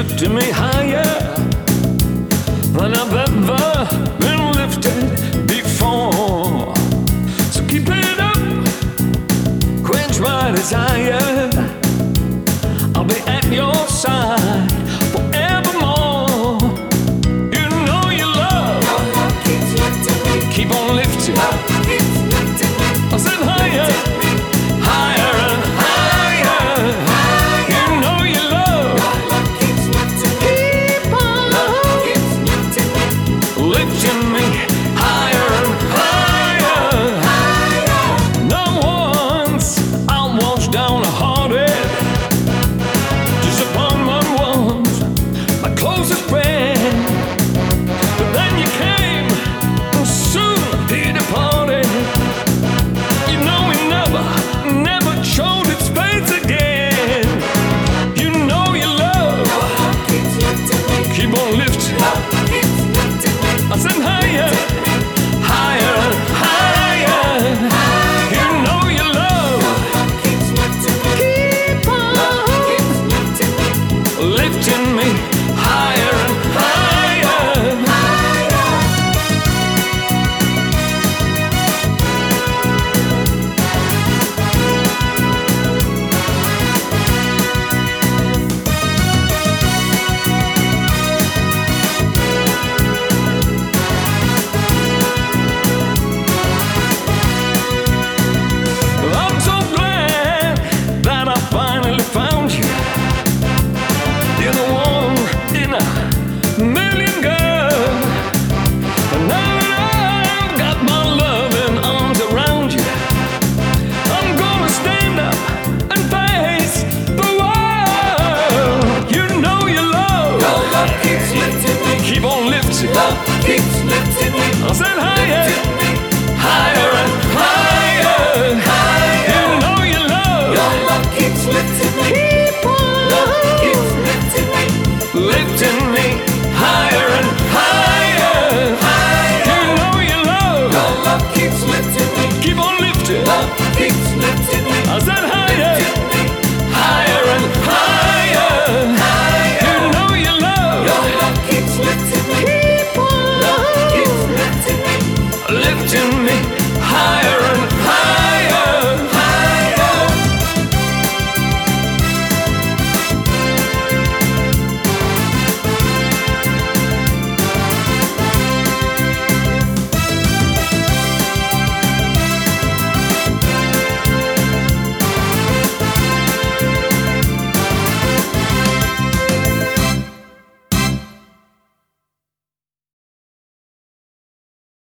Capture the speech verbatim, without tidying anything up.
lifting me higher than I've ever been lifted before. So keep it up, quench my desire. I'll be at your side forevermore. You know your love, Your love keeps lifting me. keep on lifting. Love keeps lifting me. I said higher, higher and higher. You know your love, Your love keeps lifting me. keep on Love keeps lifting me. lifting me higher and higher. Higher. Not once I was downhearted, disappointment was my closest friend. But then you came, and soon he departed. You know he never, never showed its face again. You know your love, Your love keeps lifting me. keep on lifting. Love keeps lifting me. I said higher, higher and higher. You know your love, Love keeps lifting me. keep Love on keeps lifting me. lifting me higher and higher. Higher. I'm so glad that I finally found you. You're the one in a million, girl. And now that I've got my loving arms around you, I'm gonna stand up and face the world. You know your love, Your love keeps lifting me. keep on lifting. Love keeps lifting me. I said higher, Lifting me. higher and higher. You know your love, Your love keeps lifting me. keep Love on keeps lifting me. lifting me higher and higher. Higher. You know your love, Your love keeps lifting me. keep on lifting. Love keeps lifting me. I said